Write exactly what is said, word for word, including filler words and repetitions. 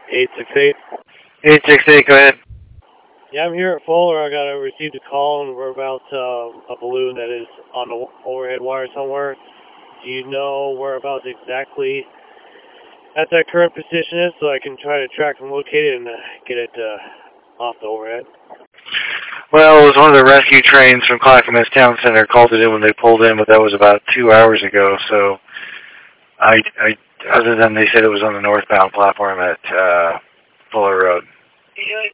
eight six eight. eight six eight, go ahead. Yeah, I'm here at Fuller. I got a received a call, and we're about uh, a balloon that is on the overhead wire somewhere. Do you know whereabouts exactly at that current position is, so I can try to track and locate it and uh, get it uh, off the overhead? Well, it was one of the rescue trains from Clackamas Town Center called it in when they pulled in, but that was about two hours ago. So, I, I, other than they said it was on the northbound platform at uh, Fuller Road.